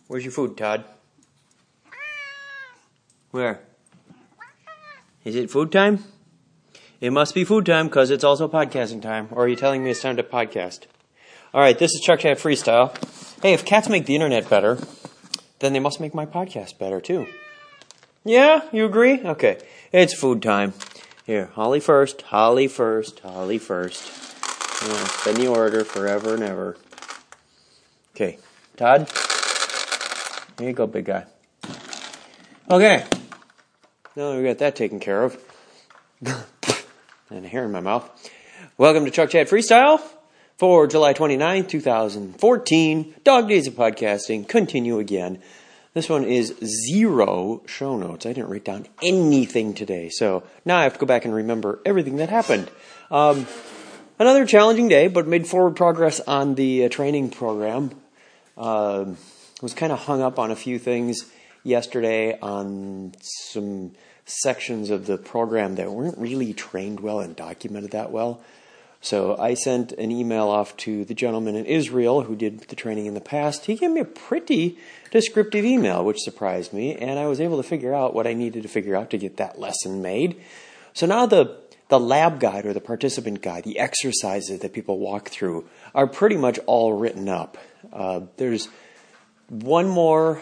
Where's your food, Todd? Where? Is it food time? It must be food time because it's also podcasting time. Or are you telling me it's time to podcast? All right, this is Chuck Chat Freestyle. Hey, if cats make the internet better, then they must make my podcast better too. Yeah, you agree? Okay, it's food time. Here, Holly first, Holly first, Holly first. It's been the order forever and ever. Okay, Todd. Here you go, big guy. Okay. Now we got that taken care of. And a hair in my mouth. Welcome to Chuck Chat Freestyle for July 29th, 2014. Dog Days of Podcasting. Continue again. This one is 0 show notes. I didn't write down anything today. So now I have to go back and remember everything that happened. Another challenging day, but made forward progress on the training program. Was kind of hung up on a few things yesterday on some sections of the program that weren't really trained well and documented that well. So I sent an email off to the gentleman in Israel who did the training in the past. He gave me a pretty descriptive email, which surprised me, and I was able to figure out what I needed to figure out to get that lesson made. So now the lab guide or the participant guide, the exercises that people walk through are pretty much all written up. There's one more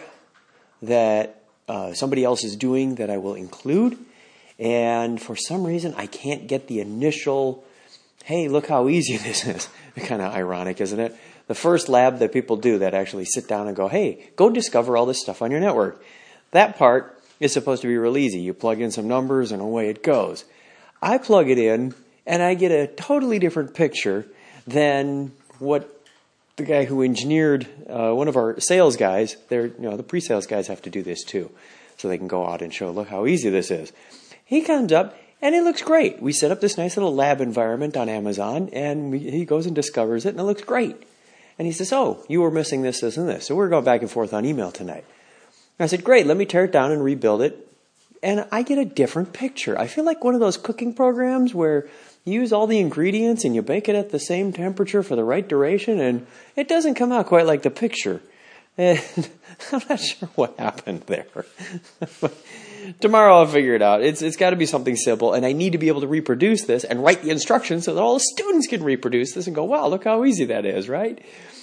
that somebody else is doing that I will include. And for some reason, I can't get the initial, hey, look how easy this is. Kind of ironic, isn't it? The first lab that people do that actually sit down and go, hey, go discover all this stuff on your network. That part is supposed to be real easy. You plug in some numbers and away it goes. I plug it in and I get a totally different picture than what the guy who engineered one of our sales guys. The pre-sales guys have to do this too, so they can go out and show, look how easy this is. He comes up and it looks great. We set up this nice little lab environment on Amazon, and he goes and discovers it, and it looks great. And he says, oh, you were missing this, this, and this. So we're going back and forth on email tonight. And I said, great, let me tear it down and rebuild it. And I get a different picture. I feel like one of those cooking programs where you use all the ingredients and you bake it at the same temperature for the right duration, and it doesn't come out quite like the picture. And I'm not sure what happened there. Tomorrow I'll figure it out. It's got to be something simple, and I need to be able to reproduce this and write the instructions so that all the students can reproduce this and go, wow, look how easy that is, right?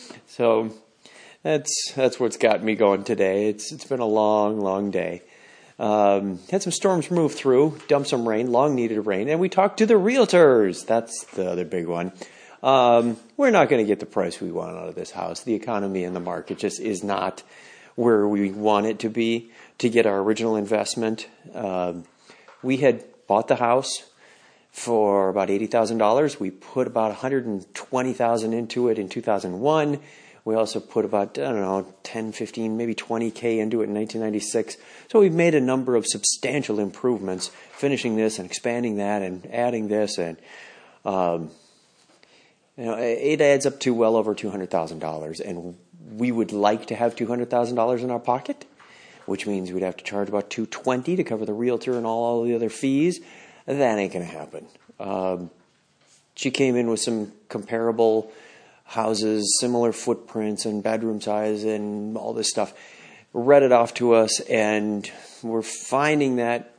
So that's what's got me going today. It's been a long, long day. Had some storms move through, dumped some rain, long needed rain, and we talked to the realtors. That's the other big one. We're not going to get the price we want out of this house. The economy and the market just is not where we want it to be to get our original investment. We had bought the house for about $80,000. We put about $120,000 into it in 2001. We also put about, 10, 15, maybe 20K into it in 1996. So we've made a number of substantial improvements, finishing this and expanding that and adding this. And, it adds up to well over $200,000. And we would like to have $200,000 in our pocket, which means we'd have to charge about $220,000 to cover the realtor and all the other fees. That ain't going to happen. She came in with some comparable houses, similar footprints and bedroom size and all this stuff, read it off to us, and we're finding that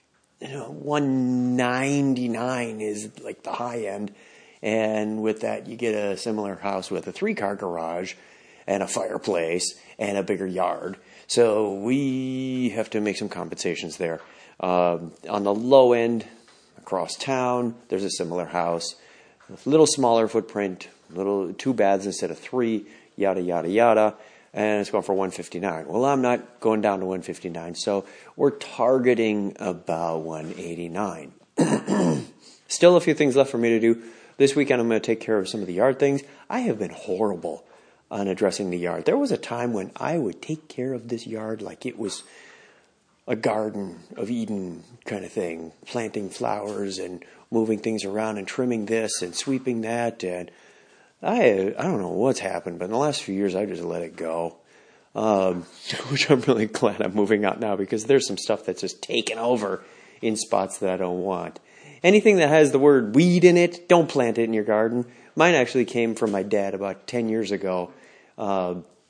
199 is like the high end, and with that you get a similar house with a 3-car garage and a fireplace and a bigger yard. So we have to make some compensations there. On the low end, across town, there's a similar house, a little smaller footprint, 2 baths instead of 3, yada, yada, yada, and it's going for $159. Well, I'm not going down to $159, so we're targeting about $189. Still a few things left for me to do. This weekend I'm going to take care of some of the yard things. I have been horrible on addressing the yard. There was a time when I would take care of this yard like it was a garden of Eden kind of thing, planting flowers and moving things around and trimming this and sweeping that, and I don't know what's happened, but in the last few years, I just let it go, which I'm really glad I'm moving out now because there's some stuff that's just taken over in spots that I don't want. Anything that has the word weed in it, don't plant it in your garden. Mine actually came from my dad about 10 years ago.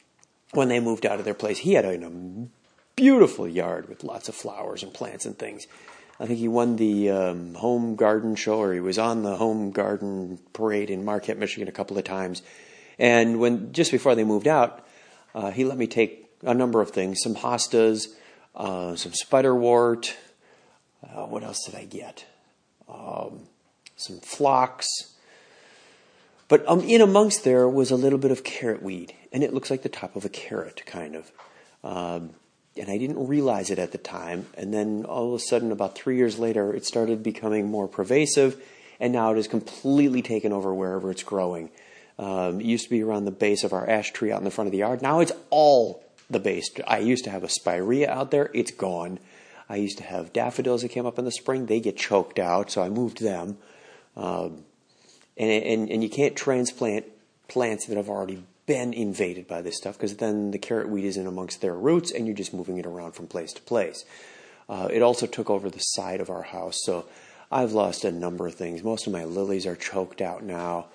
when they moved out of their place. He had a beautiful yard with lots of flowers and plants and things. I think he won the home garden show, or he was on the home garden parade in Marquette, Michigan a couple of times. And just before they moved out, he let me take a number of things, some hostas, some spiderwort. What else did I get? Some phlox. But in amongst there was a little bit of carrot weed, and it looks like the top of a carrot, kind of. And I didn't realize it at the time. And then all of a sudden, about 3 years later, it started becoming more pervasive, and now it has completely taken over wherever it's growing. It used to be around the base of our ash tree out in the front of the yard. Now it's all the base. I used to have a spirea out there. It's gone. I used to have daffodils that came up in the spring. They get choked out, so I moved them. And you can't transplant plants that have already been invaded by this stuff, because then the carrot weed is in amongst their roots and you're just moving it around from place to place. It also took over the side of our house, so I've lost a number of things. Most of my lilies are choked out now.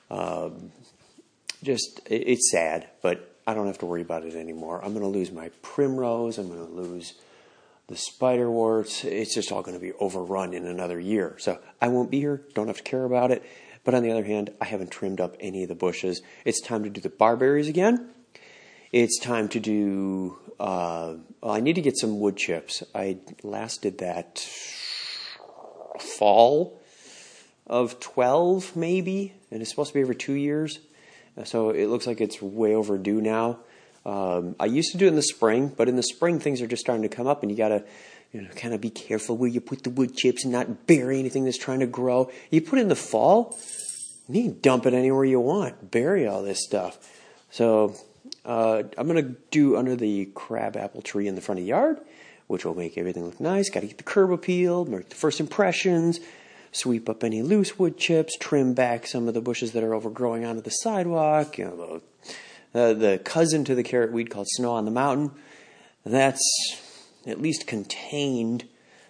It's sad, but I don't have to worry about it anymore. I'm going to lose my primrose. I'm going to lose the spiderworts. It's just all going to be overrun in another year. So I won't be here. Don't have to care about it. But on the other hand, I haven't trimmed up any of the bushes. It's time to do the barberries again. It's time to do, I need to get some wood chips. I last did that fall of 12, maybe. And it's supposed to be every 2 years. So it looks like it's way overdue now. I used to do it in the spring, but in the spring things are just starting to come up, and you got to kind of be careful where you put the wood chips and not bury anything that's trying to grow. You put it in the fall, you can dump it anywhere you want. Bury all this stuff. So I'm going to do under the crab apple tree in the front of the yard, which will make everything look nice. Got to get the curb appealed, make the first impressions, sweep up any loose wood chips, trim back some of the bushes that are overgrowing onto the sidewalk. The cousin to the carrot weed called Snow on the Mountain. That's at least contained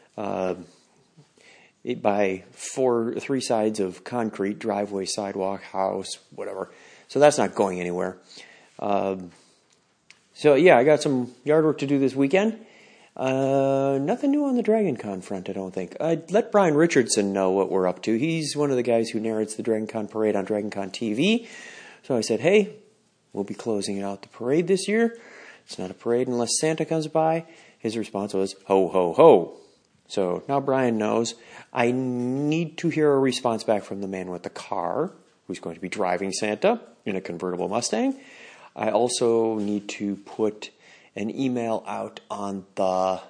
by 3 sides of concrete, driveway, sidewalk, house, whatever. So that's not going anywhere. I got some yard work to do this weekend. Nothing new on the Dragon Con front, I don't think. I'd let Brian Richardson know what we're up to. He's one of the guys who narrates the Dragon Con parade on Dragon Con TV. So I said, hey, we'll be closing out the parade this year. It's not a parade unless Santa comes by. His response was, ho, ho, ho. So now Brian knows. I need to hear a response back from the man with the car, who's going to be driving Santa in a convertible Mustang. I also need to put an email out on the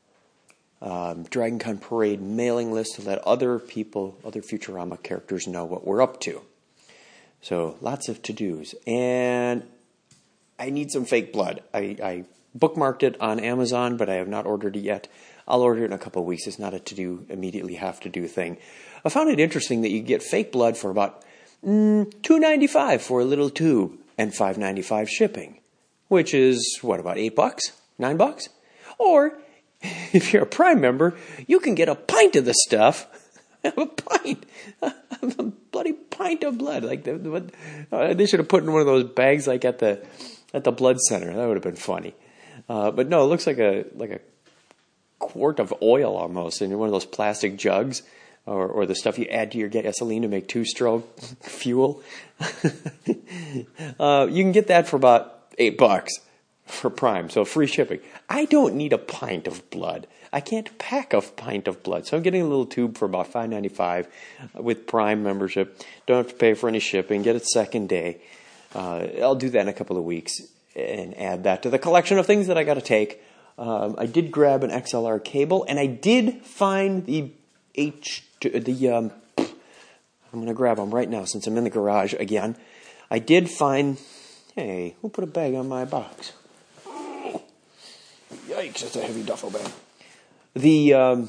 Dragon Con Parade mailing list to let other people, other Futurama characters know what we're up to. So lots of to-dos. And I need some fake blood. I bookmarked it on Amazon, but I have not ordered it yet. I'll order it in a couple of weeks. It's not a to-do, immediately have-to-do thing. I found it interesting that you get fake blood for about $2.95 for a little tube and $5.95 shipping, which is, about $8? $9? Or, if you're a Prime member, you can get a pint of the stuff. A pint. A bloody pint of blood. Like they should have put in one of those bags like at the blood center. That would have been funny. But no, it looks like a quart of oil almost in one of those plastic jugs, or the stuff you add to your gasoline to make 2-stroke fuel. You can get that for about $8 for Prime, so free shipping. I don't need a pint of blood. I can't pack a pint of blood, so I'm getting a little tube for about $5.95 with Prime membership. Don't have to pay for any shipping. Get it second day. I'll do that in a couple of weeks and add that to the collection of things that I got to take. I did grab an XLR cable, and I did find I'm going to grab them right now since I'm in the garage again. I did find, hey, who put a bag on my box? Yikes, that's a heavy duffel bag. The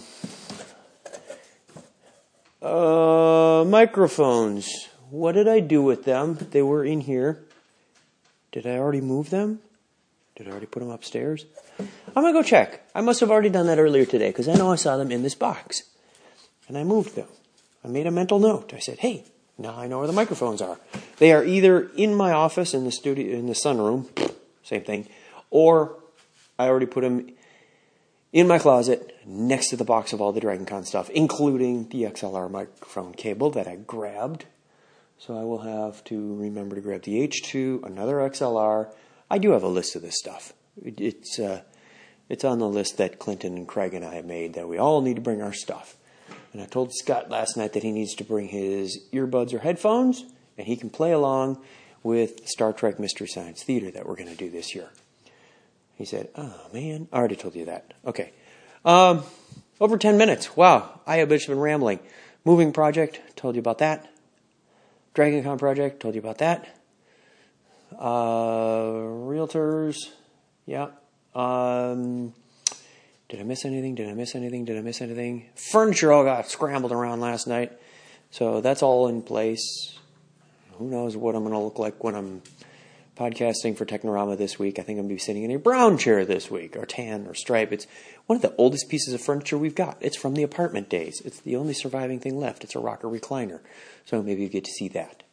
microphones, what did I do with them? They were in here. Did I already move them? Did I already put them upstairs? I'm going to go check. I must have already done that earlier today because I know I saw them in this box. And I moved them. I made a mental note. I said, hey, now I know where the microphones are. They are either in my office in the studio, in the sunroom, same thing. Or I already put them in my closet next to the box of all the DragonCon stuff, including the XLR microphone cable that I grabbed. So I will have to remember to grab the H2, another XLR. I do have a list of this stuff. It's on the list that Clinton and Craig and I have made that we all need to bring our stuff. And I told Scott last night that he needs to bring his earbuds or headphones, and he can play along with Star Trek Mystery Science Theater that we're going to do this year. He said, oh, man, I already told you that. Okay. Over 10 minutes. Wow, I have been rambling. Moving project, told you about that. DragonCon project, told you about that. Realtors, yeah. Did I miss anything? Furniture all got scrambled around last night. So that's all in place. Who knows what I'm going to look like when I'm podcasting for Technorama this week. I think I'm going to be sitting in a brown chair this week, or tan, or stripe. It's one of the oldest pieces of furniture we've got. It's from the apartment days. It's the only surviving thing left. It's a rocker recliner. So maybe you get to see that.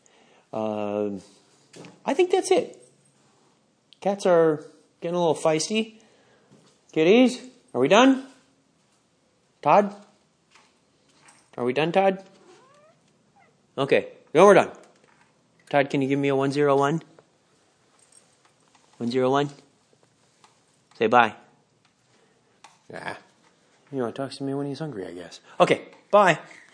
I think that's it. Cats are getting a little feisty. Kitties, are we done? Todd? Are we done, Todd? Okay, no, we're done. Todd, can you give me a 101? 101? Say bye. Yeah. You know, he talks to me when he's hungry, I guess. Okay, bye.